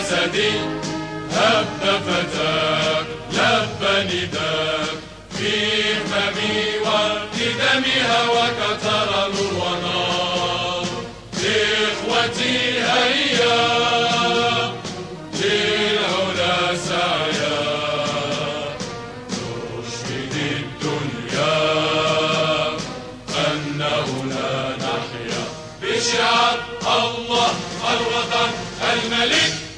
أسدي هب فتاك لب نداك في فمي وبدمها وكتر نور ونار. إخوتي هيا للعلا سعيا نشهد الدنيا أنه لا نحيا بشعار الله الوطن الملك.